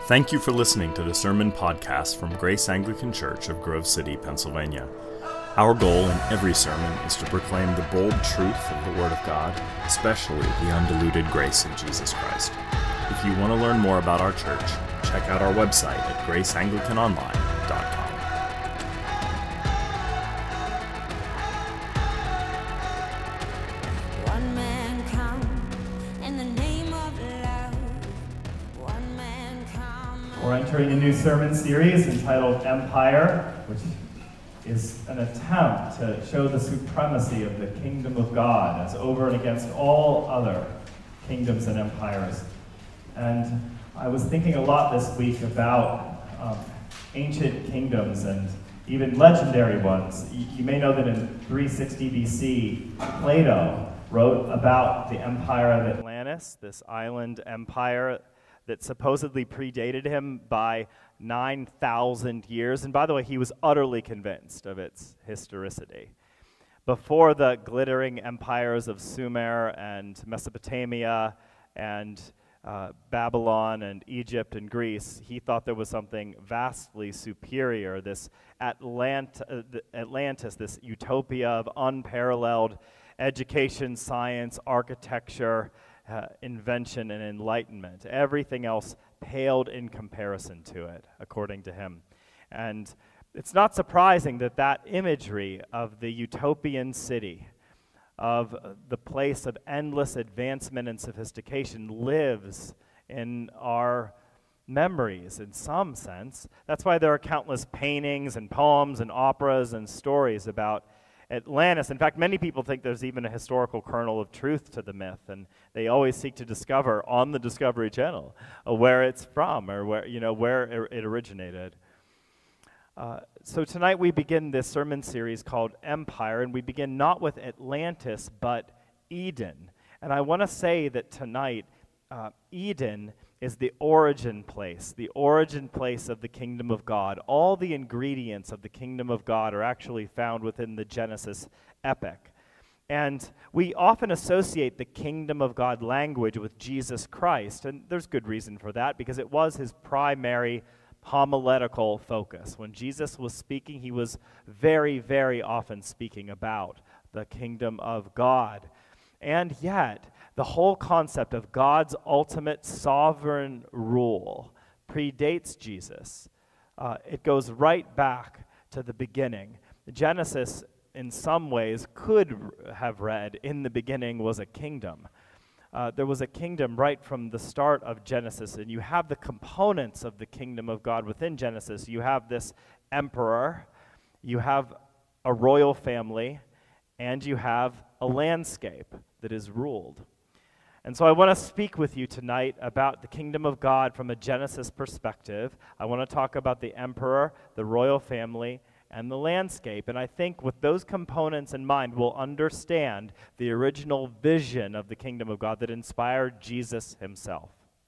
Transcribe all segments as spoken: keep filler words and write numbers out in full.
Thank you for listening to the Sermon Podcast from Grace Anglican Church of Grove City, Pennsylvania. Our goal in every sermon is to proclaim the bold truth of the Word of God, especially the undiluted grace of Jesus Christ. If you want to learn more about our church, check out our website at grace anglican online dot com. We're entering a new sermon series entitled Empire, which is an attempt to show the supremacy of the kingdom of God as over and against all other kingdoms and empires. And I was thinking a lot this week about um, ancient kingdoms and even legendary ones. You, you may know that in three sixty B C, Plato wrote about the empire of Atlantis, this island empire that supposedly predated him by nine thousand years. And by the way, he was utterly convinced of its historicity. Before the glittering empires of Sumer and Mesopotamia and uh, Babylon and Egypt and Greece, he thought there was something vastly superior, this Atlant- uh, Atlantis, this utopia of unparalleled education, science, architecture, Uh, invention and enlightenment. Everything else paled in comparison to it, according to him. And it's not surprising that that imagery of the utopian city, of uh, the place of endless advancement and sophistication, lives in our memories in some sense. That's why there are countless paintings and poems and operas and stories about Atlantis. In fact, many people think there's even a historical kernel of truth to the myth, and they always seek to discover on the Discovery Channel uh, where it's from or where you know where it originated. Uh, so tonight we begin this sermon series called Empire, and we begin not with Atlantis but Eden. And I want to say that tonight uh, Eden is the origin place, the origin place of the kingdom of God. All the ingredients of the kingdom of God are actually found within the Genesis epic. And we often associate the kingdom of God language with Jesus Christ, and there's good reason for that, because it was his primary homiletical focus. When Jesus was speaking, he was very, very often speaking about the kingdom of God. And yet, the whole concept of God's ultimate sovereign rule predates Jesus. Uh, it goes right back to the beginning. Genesis, in some ways, could r- have read, in the beginning was a kingdom. Uh, there was a kingdom right from the start of Genesis, and you have the components of the kingdom of God within Genesis. You have this emperor, you have a royal family, and you have a landscape that is ruled. And so I want to speak with you tonight about the kingdom of God from a Genesis perspective. I want to talk about the emperor, the royal family, and the landscape. And I think with those components in mind, we'll understand the original vision of the kingdom of God that inspired Jesus himself.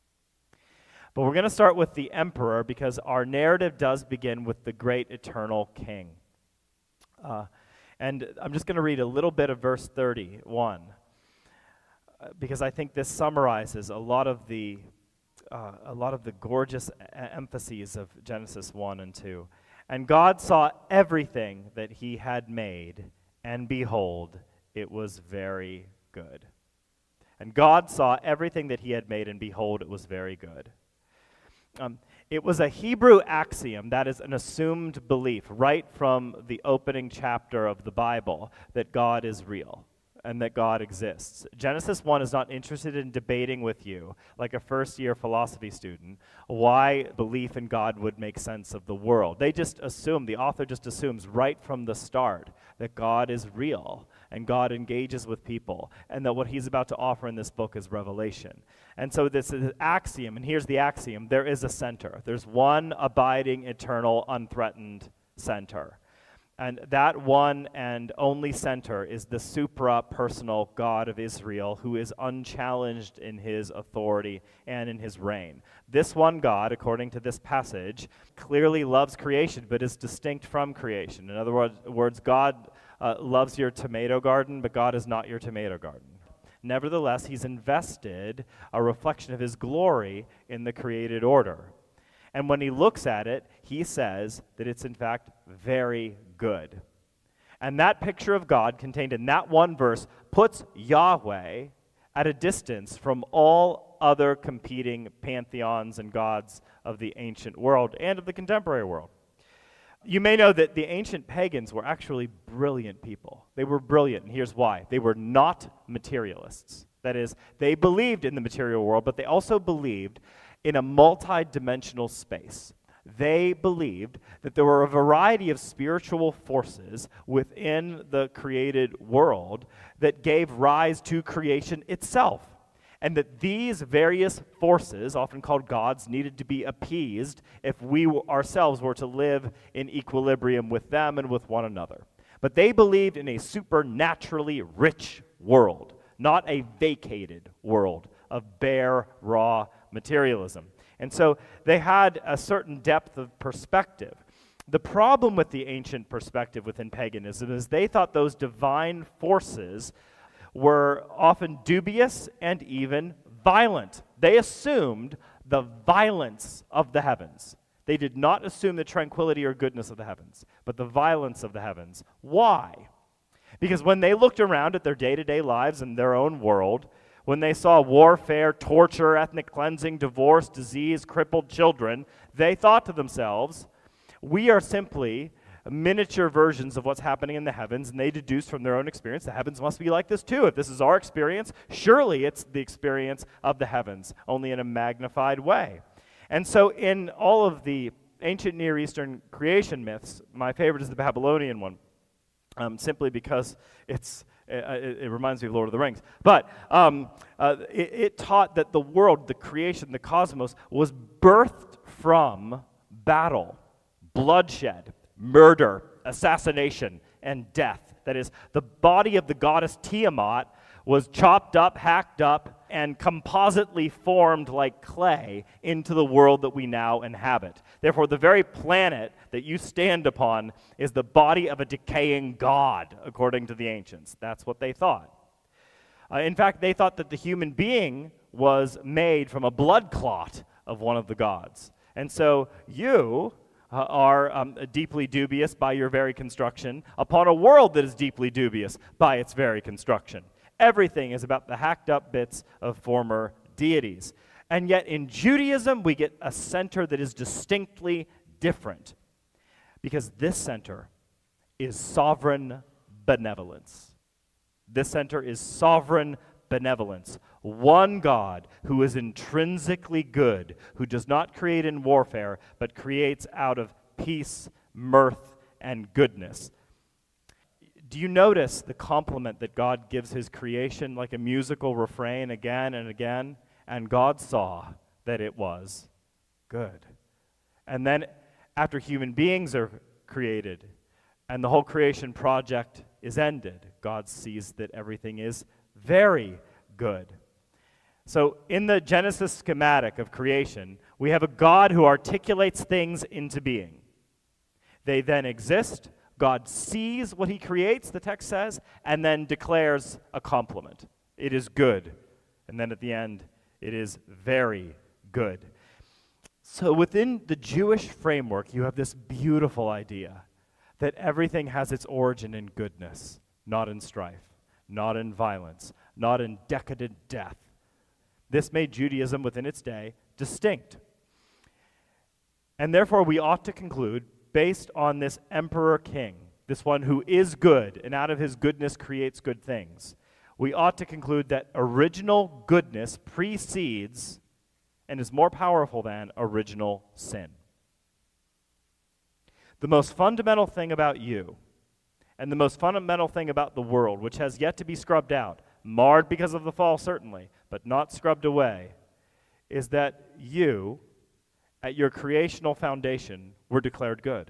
But we're going to start with the emperor because our narrative does begin with the great eternal king. Uh, and I'm just going to read a little bit of verse thirty-one. Because I think this summarizes a lot of the uh, a lot of the gorgeous a- emphases of Genesis one and two. And God saw everything that he had made, and behold, it was very good. And God saw everything that he had made, and behold, it was very good. Um, it was a Hebrew axiom, that is an assumed belief, right from the opening chapter of the Bible, that God is real and that God exists. Genesis one is not interested in debating with you, like a first-year philosophy student, why belief in God would make sense of the world. They just assume, the author just assumes right from the start that God is real and God engages with people and that what he's about to offer in this book is revelation. And so this is an axiom, and here's the axiom: there is a center. There's one abiding, eternal, unthreatened center. And that one and only center is the supra-personal God of Israel, who is unchallenged in his authority and in his reign. This one God, according to this passage, clearly loves creation, but is distinct from creation. In other words, God uh, loves your tomato garden, but God is not your tomato garden. Nevertheless, he's invested a reflection of his glory in the created order. And when he looks at it, he says that it's in fact very good. And that picture of God contained in that one verse puts Yahweh at a distance from all other competing pantheons and gods of the ancient world and of the contemporary world. You may know that the ancient pagans were actually brilliant people. They were brilliant, and here's why. They were not materialists. That is, they believed in the material world, but they also believed in a multi-dimensional space. They believed that there were a variety of spiritual forces within the created world that gave rise to creation itself, and that these various forces, often called gods, needed to be appeased if we ourselves were to live in equilibrium with them and with one another. But they believed in a supernaturally rich world, not a vacated world of bare, raw materialism. And so they had a certain depth of perspective. The problem with the ancient perspective within paganism is they thought those divine forces were often dubious and even violent. They assumed the violence of the heavens. They did not assume the tranquility or goodness of the heavens, but the violence of the heavens. Why? Because when they looked around at their day-to-day lives in their own world, when they saw warfare, torture, ethnic cleansing, divorce, disease, crippled children, they thought to themselves, we are simply miniature versions of what's happening in the heavens, and they deduced from their own experience the heavens must be like this too. If this is our experience, surely it's the experience of the heavens, only in a magnified way. And so in all of the ancient Near Eastern creation myths, my favorite is the Babylonian one, um, simply because it's It, it reminds me of Lord of the Rings. But um, uh, it, it taught that the world, the creation, the cosmos, was birthed from battle, bloodshed, murder, assassination, and death. That is, the body of the goddess Tiamat was chopped up, hacked up, and compositely formed like clay into the world that we now inhabit. Therefore, the very planet that you stand upon is the body of a decaying god, according to the ancients. That's what they thought. Uh, in fact, they thought that the human being was made from a blood clot of one of the gods. And so you uh, are um, deeply dubious by your very construction upon a world that is deeply dubious by its very construction. Everything is about the hacked up bits of former deities. And yet in Judaism, we get a center that is distinctly different, because this center is sovereign benevolence. This center is sovereign benevolence. One God who is intrinsically good, who does not create in warfare, but creates out of peace, mirth, and goodness. Do you notice the compliment that God gives his creation like a musical refrain again and again? And God saw that it was good. And then after human beings are created and the whole creation project is ended, God sees that everything is very good. So in the Genesis schematic of creation, we have a God who articulates things into being. They then exist. God sees what he creates, the text says, and then declares a compliment. It is good. And then at the end, it is very good. So within the Jewish framework, you have this beautiful idea that everything has its origin in goodness, not in strife, not in violence, not in decadent death. This made Judaism within its day distinct. And therefore, we ought to conclude, based on this emperor king, this one who is good, and out of his goodness creates good things, we ought to conclude that original goodness precedes and is more powerful than original sin. The most fundamental thing about you, and the most fundamental thing about the world, which has yet to be scrubbed out, marred because of the fall certainly, but not scrubbed away, is that you, at your creational foundation, were declared good.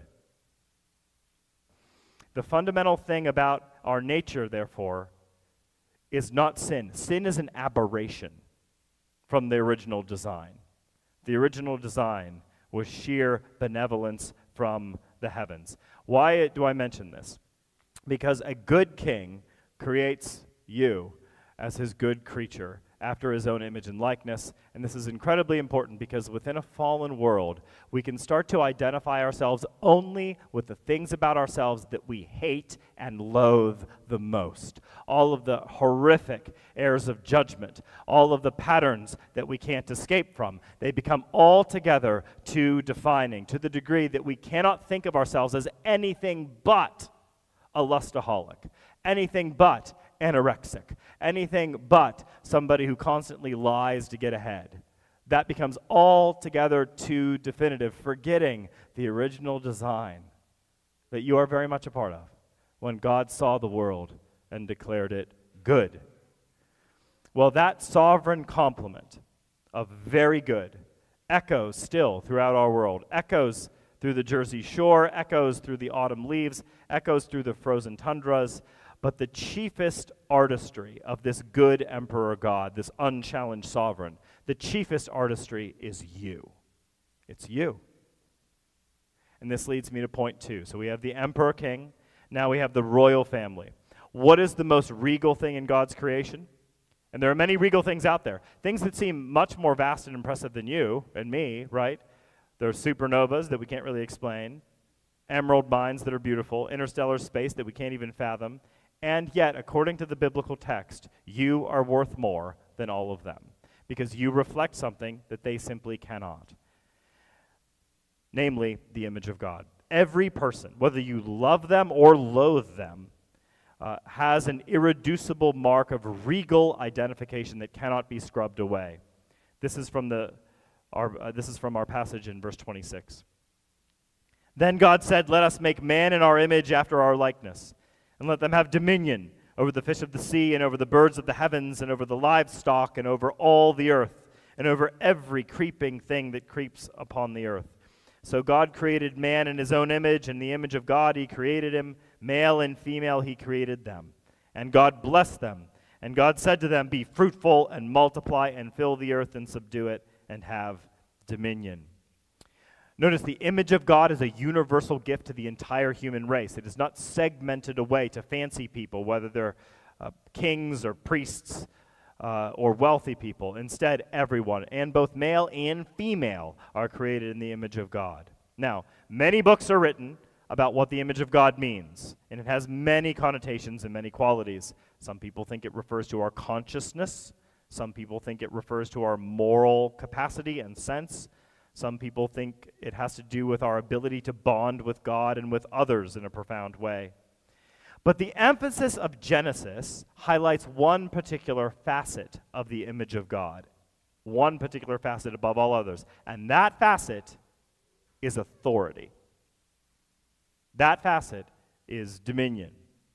The fundamental thing about our nature, therefore, is not sin. Sin is an aberration from the original design. The original design was sheer benevolence from the heavens. Why do I mention this? Because a good king creates you as his good creature, after his own image and likeness. And this is incredibly important because within a fallen world, we can start to identify ourselves only with the things about ourselves that we hate and loathe the most. All of the horrific errors of judgment, all of the patterns that we can't escape from, they become altogether too defining, to the degree that we cannot think of ourselves as anything but a lustaholic, anything but anorexic, anything but somebody who constantly lies to get ahead. That becomes altogether too definitive, forgetting the original design that you are very much a part of when God saw the world and declared it good. Well, that sovereign complement of very good echoes still throughout our world, echoes through the Jersey Shore, echoes through the autumn leaves, echoes through the frozen tundras. But the chiefest artistry of this good emperor God, this unchallenged sovereign, the chiefest artistry is you. It's you. And this leads me to point two. So we have the emperor king. Now we have the royal family. What is the most regal thing in God's creation? And there are many regal things out there. Things that seem much more vast and impressive than you and me, right? There are supernovas that we can't really explain, emerald mines that are beautiful, interstellar space that we can't even fathom. And yet, according to the biblical text, you are worth more than all of them because you reflect something that they simply cannot, namely the image of God. Every person, whether you love them or loathe them, uh, has an irreducible mark of regal identification that cannot be scrubbed away. This is from the our uh, this is from our passage in verse twenty-six. Then God said, "Let us make man in our image after our likeness, and let them have dominion over the fish of the sea, and over the birds of the heavens, and over the livestock, and over all the earth, and over every creeping thing that creeps upon the earth." So God created man in his own image. In the image of God he created him. Male and female he created them. And God blessed them. And God said to them, "Be fruitful and multiply and fill the earth and subdue it and have dominion." Notice the image of God is a universal gift to the entire human race. It is not segmented away to fancy people, whether they're uh, kings or priests uh, or wealthy people. Instead, everyone, and both male and female, are created in the image of God. Now, many books are written about what the image of God means, and it has many connotations and many qualities. Some people think it refers to our consciousness. Some people think it refers to our moral capacity and sense. Some people think it has to do with our ability to bond with God and with others in a profound way. But the emphasis of Genesis highlights one particular facet of the image of God, one particular facet above all others, and that facet is authority. That facet is dominion.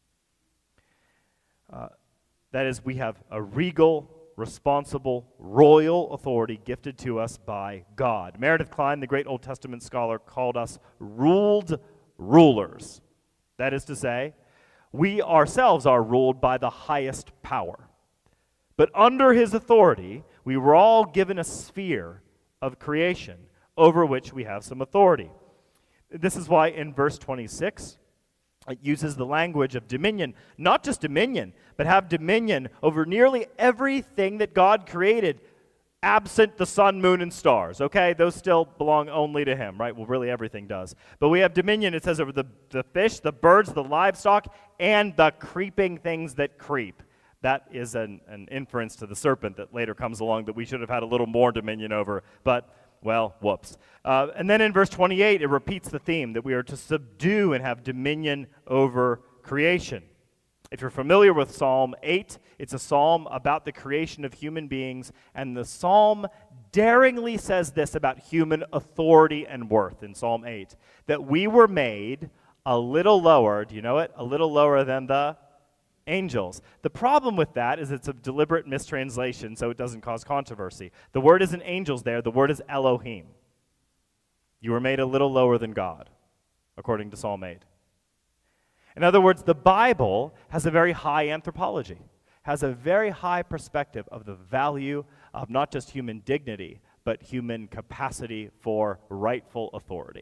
Uh, that is, we have a regal, responsible, royal authority gifted to us by God. Meredith Kline, the great Old Testament scholar, called us ruled rulers. That is to say, we ourselves are ruled by the highest power. But under his authority, we were all given a sphere of creation over which we have some authority. This is why in verse twenty-six, it uses the language of dominion, not just dominion, but have dominion over nearly everything that God created, absent the sun, moon, and stars, okay? Those still belong only to him, right? Well, really everything does. But we have dominion, it says, over the, the fish, the birds, the livestock, and the creeping things that creep. That is an, an inference to the serpent that later comes along that we should have had a little more dominion over, but well, whoops. Uh, and then in verse twenty-eight, it repeats the theme that we are to subdue and have dominion over creation. If you're familiar with Psalm eight, it's a psalm about the creation of human beings, and the psalm daringly says this about human authority and worth in Psalm eight, that we were made a little lower, do you know it? A little lower than the angels. The problem with that is it's a deliberate mistranslation, so it doesn't cause controversy. The word isn't angels there, the word is Elohim. You were made a little lower than God, according to Psalm eight. In other words, the Bible has a very high anthropology, has a very high perspective of the value of not just human dignity, but human capacity for rightful authority.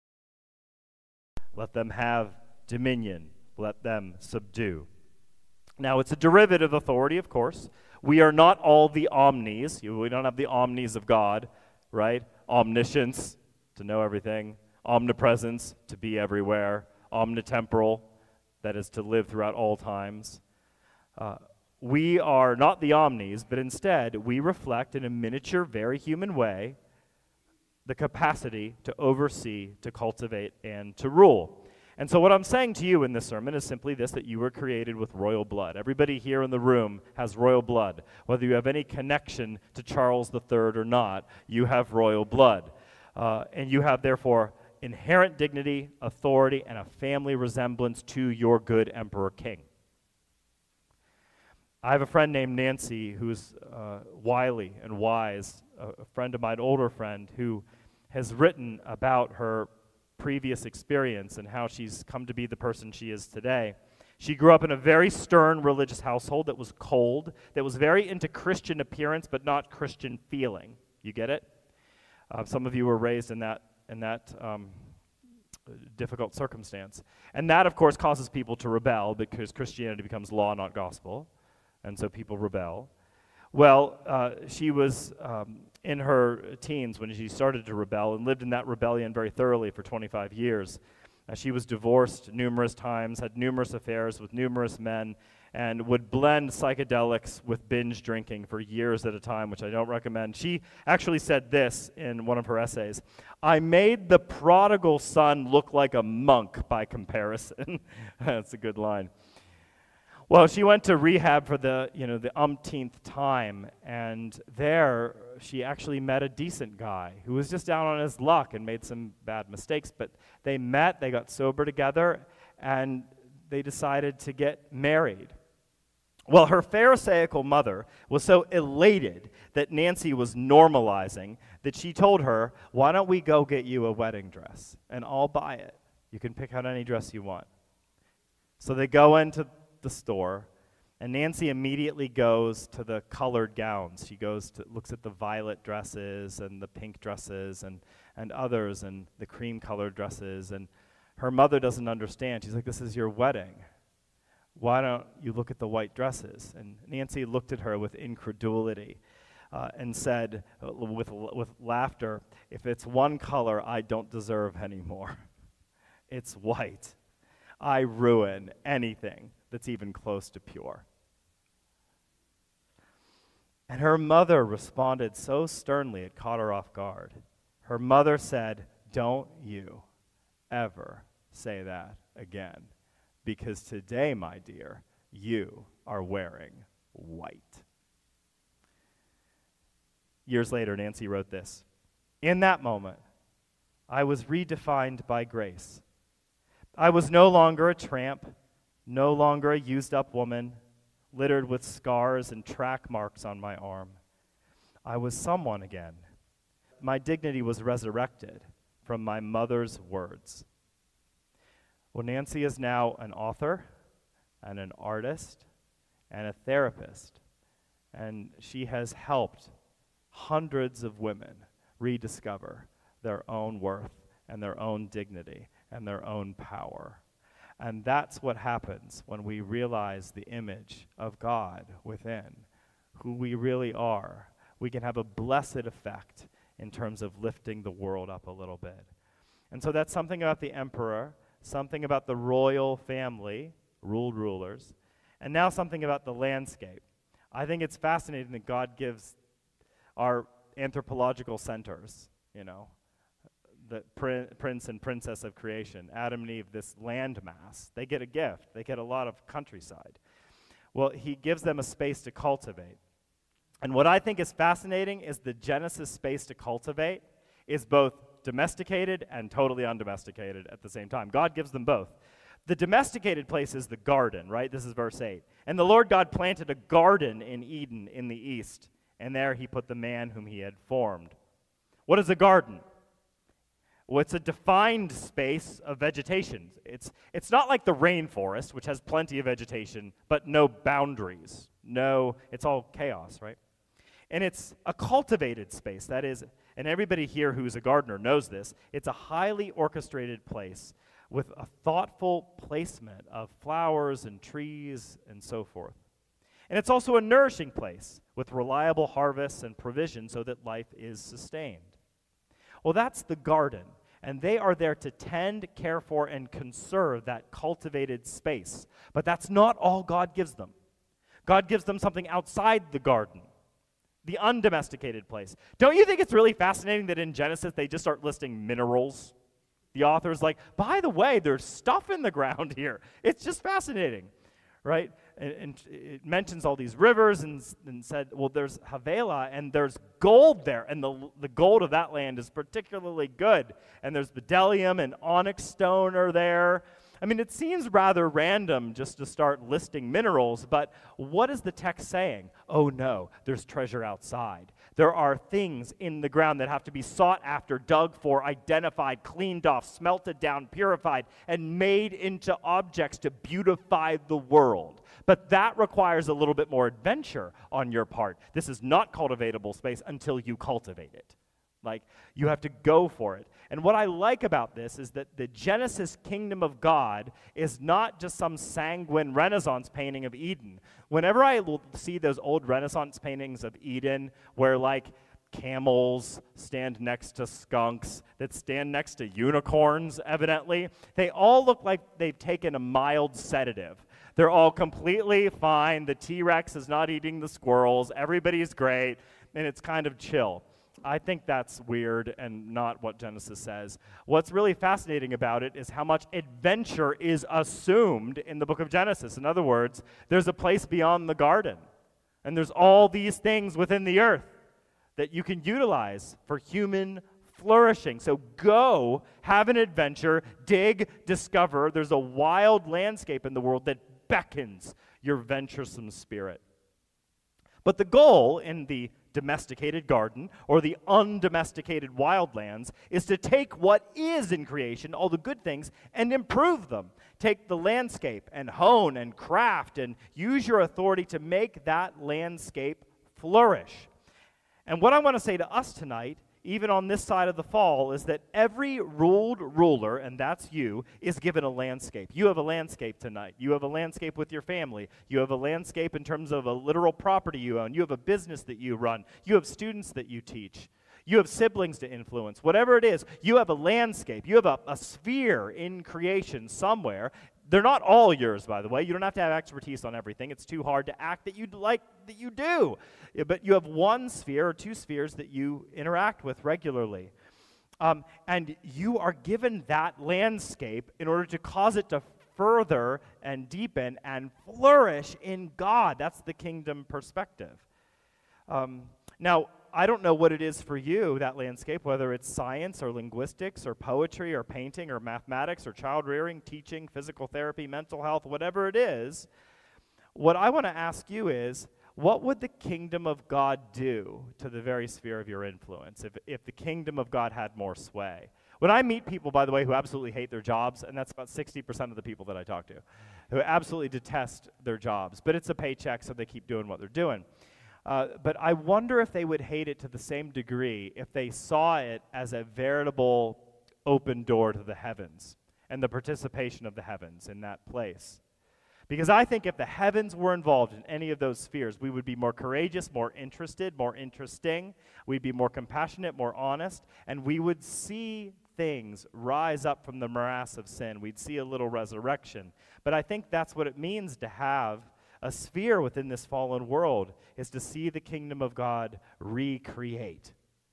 Let them have dominion. Let them subdue. Now, it's a derivative authority, of course. We are not all the omnis. We don't have the omnis of God, right? Omniscience, to know everything. Omnipresence, to be everywhere. Omnitemporal, that is to live throughout all times. Uh, we are not the omnis, but instead we reflect in a miniature, very human way the capacity to oversee, to cultivate, and to rule. And so what I'm saying to you in this sermon is simply this, that you were created with royal blood. Everybody here in the room has royal blood. Whether you have any connection to Charles the Third or not, you have royal blood. Uh, and you have, therefore, inherent dignity, authority, and a family resemblance to your good Emperor King. I have a friend named Nancy who's uh, wily and wise, a, a friend of mine, an older friend, who has written about her previous experience and how she's come to be the person she is today. She grew up in a very stern religious household that was cold, that was very into Christian appearance but not Christian feeling. You get it? Uh, some of you were raised in that in that um, difficult circumstance. And that, of course, causes people to rebel because Christianity becomes law, not gospel. And so people rebel. Well, uh, she was um, in her teens when she started to rebel and lived in that rebellion very thoroughly for twenty-five years. Uh, she was divorced numerous times, had numerous affairs with numerous men, and would blend psychedelics with binge drinking for years at a time, which I don't recommend. She actually said this in one of her essays: "I made the prodigal son look like a monk by comparison." That's a good line. Well, she went to rehab for the, you know, the umpteenth time, and there she actually met a decent guy who was just down on his luck and made some bad mistakes, but they met, they got sober together, and they decided to get married. Well, her Pharisaical mother was so elated that Nancy was normalizing that she told her, "Why don't we go get you a wedding dress, and I'll buy it. You can pick out any dress you want." So they go into the store, and Nancy immediately goes to the colored gowns. She goes to looks at the violet dresses and the pink dresses and and others and the cream colored dresses, and her mother doesn't understand. She's like, "This is your wedding. Why don't you look at the white dresses?" And Nancy looked at her with incredulity uh, and said uh, with with laughter, "If it's one color I don't deserve anymore, it's white. I ruin anything that's even close to pure." And her mother responded so sternly it caught her off guard. Her mother said, "Don't you ever say that again, because today, my dear, you are wearing white." Years later, Nancy wrote this: "In that moment, I was redefined by grace. I was no longer a tramp, no longer a used-up woman, littered with scars and track marks on my arm. I was someone again. My dignity was resurrected from my mother's words." Well, Nancy is now an author and an artist and a therapist, and she has helped hundreds of women rediscover their own worth and their own dignity and their own power. And that's what happens when we realize the image of God within, who we really are. We can have a blessed effect in terms of lifting the world up a little bit. And so that's something about the emperor, something about the royal family, ruled rulers, and now something about the landscape. I think it's fascinating that God gives our anthropological centers, you know, the prin- prince and princess of creation, Adam and Eve, this landmass. They get a gift. They get a lot of countryside. Well, he gives them a space to cultivate. And what I think is fascinating is the Genesis space to cultivate is both domesticated and totally undomesticated at the same time. God gives them both. The domesticated place is the garden, right? This is verse eight. "And the Lord God planted a garden in Eden in the east, and there he put the man whom he had formed." What is a garden? Well, it's a defined space of vegetation. It's, it's not like the rainforest, which has plenty of vegetation, but no boundaries. No, it's all chaos, right? And it's a cultivated space. That is, and everybody here who's a gardener knows this, it's a highly orchestrated place with a thoughtful placement of flowers and trees and so forth. And it's also a nourishing place with reliable harvests and provision so that life is sustained. Well, that's the garden, and they are there to tend, care for, and conserve that cultivated space. But that's not all God gives them. God gives them something outside the garden, the undomesticated place. Don't you think it's really fascinating that in Genesis they just start listing minerals? The author's like, by the way, there's stuff in the ground here. It's just fascinating, right? And, and it mentions all these rivers and, and said, well, there's Havilah, and there's gold there, and the, the gold of that land is particularly good. And there's bdellium and onyx stone are there. I mean, it seems rather random just to start listing minerals, but what is the text saying? Oh no, there's treasure outside. There are things in the ground that have to be sought after, dug for, identified, cleaned off, smelted down, purified, and made into objects to beautify the world. But that requires a little bit more adventure on your part. This is not cultivatable space until you cultivate it. Like, you have to go for it. And what I like about this is that the Genesis kingdom of God is not just some sanguine Renaissance painting of Eden. Whenever I l- see those old Renaissance paintings of Eden where, like, camels stand next to skunks that stand next to unicorns, evidently, they all look like they've taken a mild sedative. They're all completely fine. The T-Rex is not eating the squirrels. Everybody's great, and it's kind of chill. I think that's weird and not what Genesis says. What's really fascinating about it is how much adventure is assumed in the book of Genesis. In other words, there's a place beyond the garden, and there's all these things within the earth that you can utilize for human flourishing. So go, have an adventure, dig, discover. There's a wild landscape in the world that beckons your venturesome spirit. But the goal in the domesticated garden or the undomesticated wildlands is to take what is in creation, all the good things, and improve them. Take the landscape and hone and craft and use your authority to make that landscape flourish. And what I want to say to us tonight, even on this side of the fall, is that every ruled ruler, and that's you, is given a landscape. You have a landscape tonight. You have a landscape with your family. You have a landscape in terms of a literal property you own. You have a business that you run. You have students that you teach. You have siblings to influence. Whatever it is, you have a landscape. You have a, a sphere in creation somewhere. They're not all yours, by the way. You don't have to have expertise on everything. It's too hard to act that you'd like that you do. Yeah, but you have one sphere or two spheres that you interact with regularly. Um, and you are given that landscape in order to cause it to further and deepen and flourish in God. That's the kingdom perspective. Um, now, I don't know what it is for you, that landscape, whether it's science or linguistics or poetry or painting or mathematics or child rearing, teaching, physical therapy, mental health, whatever it is. What I want to ask you is, what would the kingdom of God do to the very sphere of your influence if, if the kingdom of God had more sway? When I meet people, by the way, who absolutely hate their jobs, and that's about sixty percent of the people that I talk to, who absolutely detest their jobs, but it's a paycheck, so they keep doing what they're doing. Uh, but I wonder if they would hate it to the same degree if they saw it as a veritable open door to the heavens and the participation of the heavens in that place. Because I think if the heavens were involved in any of those spheres, we would be more courageous, more interested, more interesting. We'd be more compassionate, more honest, and we would see things rise up from the morass of sin. We'd see a little resurrection. But I think that's what it means to have a sphere within this fallen world, is to see the kingdom of God recreate,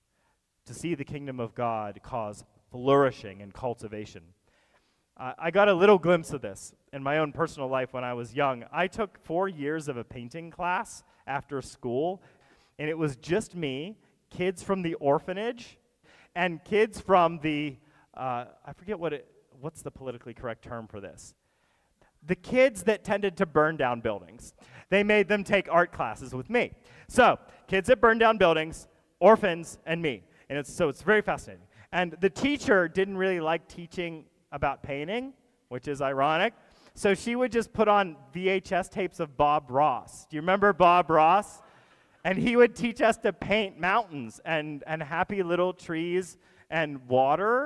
to see the kingdom of God cause flourishing and cultivation. Uh, I got a little glimpse of this in my own personal life when I was young. I took four years of a painting class after school, and it was just me, kids from the orphanage, and kids from the, uh, I forget what it, what's the politically correct term for this? The kids that tended to burn down buildings. They made them take art classes with me. So, kids that burn down buildings, orphans, and me. And it's, so it's very fascinating. And the teacher didn't really like teaching about painting, which is ironic. So she would just put on V H S tapes of Bob Ross. Do you remember Bob Ross? And he would teach us to paint mountains and, and happy little trees and water.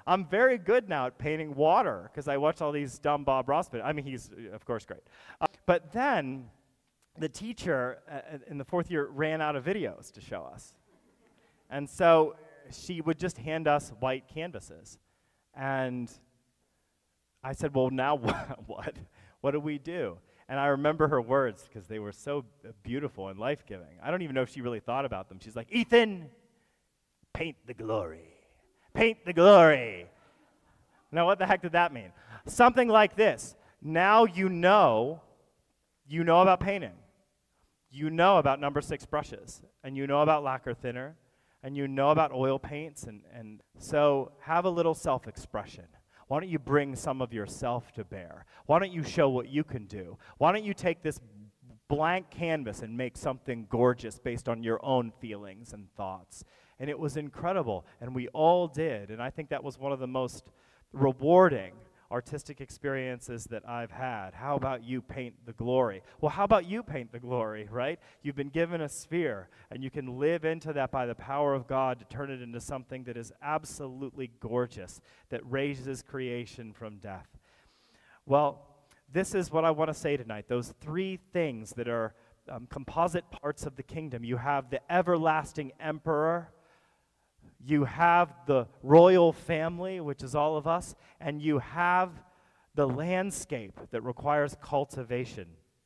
I'm very good now at painting water because I watch all these dumb Bob Ross videos. I mean, he's, uh, of course, great. Uh, but then the teacher uh, in the fourth year ran out of videos to show us. And so she would just hand us white canvases. And I said, well, now what? what? What do we do? And I remember her words because they were so beautiful and life-giving. I don't even know if she really thought about them. She's like, Ethan, paint the glory. Paint the glory. Now, what the heck did that mean? Something like this. Now you know, you know about painting. You know about number six brushes. And you know about lacquer thinner. And you know about oil paints. And, and so have a little self-expression. Why don't you bring some of yourself to bear? Why don't you show what you can do? Why don't you take this blank canvas and make something gorgeous based on your own feelings and thoughts? And it was incredible, and we all did. And I think that was one of the most rewarding artistic experiences that I've had. How about you paint the glory? Well, how about you paint the glory, right? You've been given a sphere, and you can live into that by the power of God to turn it into something that is absolutely gorgeous, that raises creation from death. Well, this is what I want to say tonight, those three things that are um, composite parts of the kingdom. You have the everlasting emperor, you have the royal family, which is all of us, and you have the landscape that requires cultivation.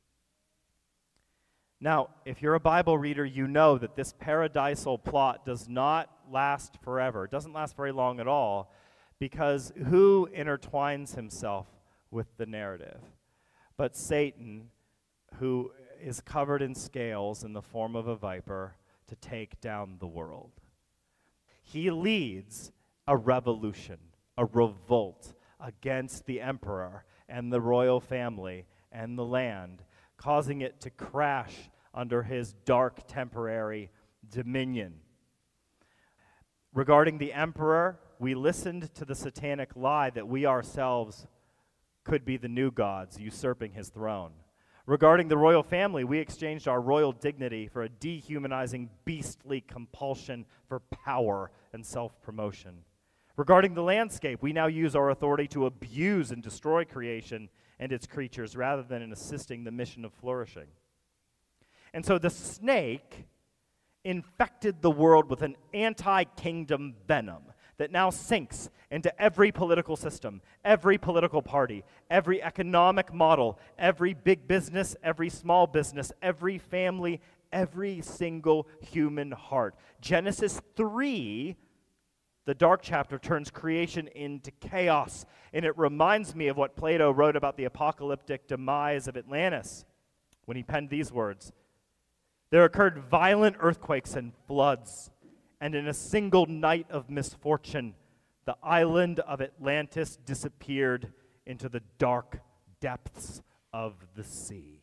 Now, if you're a Bible reader, you know that this paradisal plot does not last forever. It doesn't last very long at all, because who intertwines himself with the narrative? But Satan, who is covered in scales in the form of a viper to take down the world. He leads a revolution, a revolt against the emperor and the royal family and the land, causing it to crash under his dark temporary dominion. Regarding the emperor, we listened to the satanic lie that we ourselves could be the new gods usurping his throne. Regarding the royal family, we exchanged our royal dignity for a dehumanizing, beastly compulsion for power and self-promotion. Regarding the landscape, we now use our authority to abuse and destroy creation and its creatures rather than in assisting the mission of flourishing. And so the snake infected the world with an anti-kingdom venom that now sinks into every political system, every political party, every economic model, every big business, every small business, every family, every single human heart. Genesis three, the dark chapter, turns creation into chaos, and it reminds me of what Plato wrote about the apocalyptic demise of Atlantis when he penned these words. There occurred violent earthquakes and floods, and in a single night of misfortune, the island of Atlantis disappeared into the dark depths of the sea.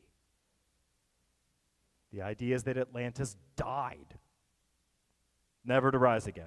The idea is that Atlantis died, never to rise again.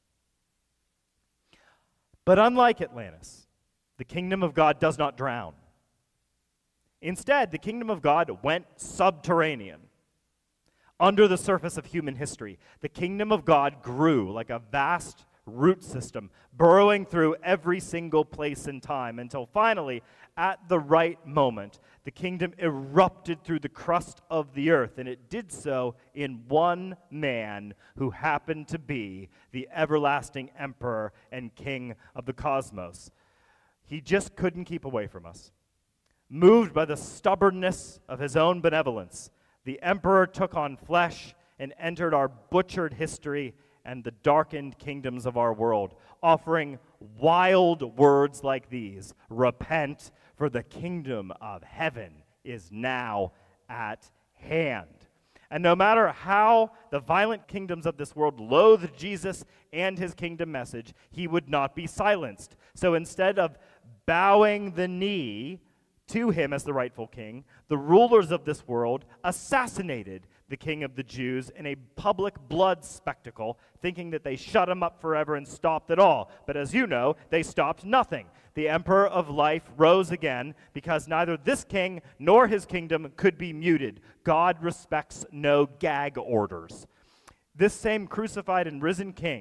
But unlike Atlantis, the kingdom of God does not drown. Instead, the kingdom of God went subterranean. Under the surface of human history, the kingdom of God grew like a vast root system, burrowing through every single place in time until finally, at the right moment, the kingdom erupted through the crust of the earth, and it did so in one man who happened to be the everlasting emperor and king of the cosmos. He just couldn't keep away from us. Moved by the stubbornness of his own benevolence, the emperor took on flesh and entered our butchered history and the darkened kingdoms of our world, offering wild words like these: repent, for the kingdom of heaven is now at hand. And no matter how the violent kingdoms of this world loathed Jesus and his kingdom message, he would not be silenced. So instead of bowing the knee to him as the rightful king, the rulers of this world assassinated the king of the Jews in a public blood spectacle, thinking that they shut him up forever and stopped it all. But as you know, they stopped nothing. The emperor of life rose again because neither this king nor his kingdom could be muted. God respects no gag orders. This same crucified and risen king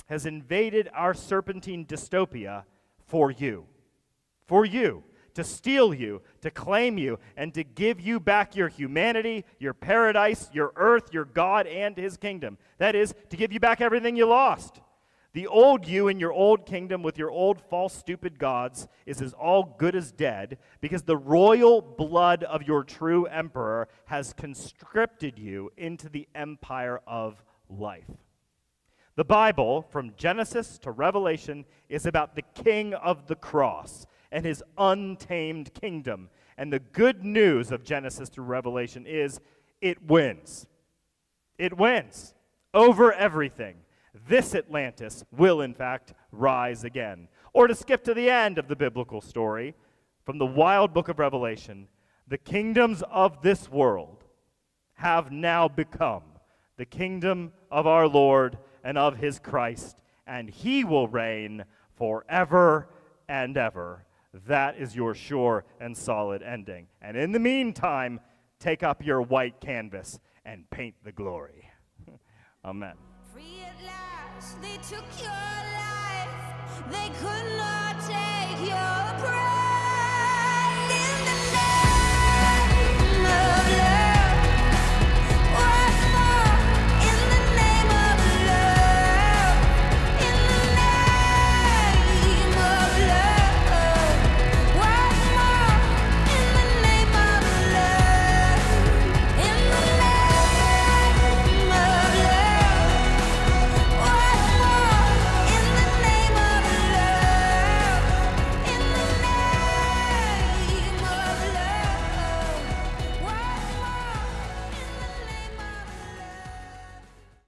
has invaded our serpentine dystopia for you. For you. To steal you, to claim you, and to give you back your humanity, your paradise, your earth, your God, and his kingdom. That is, to give you back everything you lost. The old you in your old kingdom with your old false, stupid gods is as all good as dead, because the royal blood of your true emperor has conscripted you into the empire of life. The Bible, from Genesis to Revelation, is about the king of the cross and his untamed kingdom. And the good news of Genesis through Revelation is it wins. It wins over everything. This Atlantis will, in fact, rise again. Or to skip to the end of the biblical story, from the wild book of Revelation, the kingdoms of this world have now become the kingdom of our Lord and of his Christ, and he will reign forever and ever. That is your sure and solid ending. And in the meantime, take up your white canvas and paint the glory. Amen. Free at last, they took your life. They could not